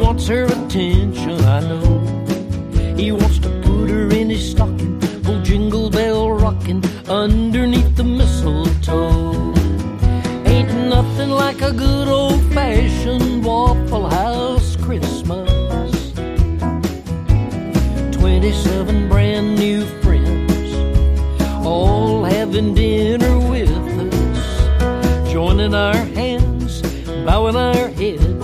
wants her attention, I know. He wants to put her in his stocking, go jingle bell rocking underneath the mistletoe. Ain't nothing like a good old-fashioned Waffle House Christmas. 27 brand new friends, all having dinner with us, joining our hands, bowing our heads,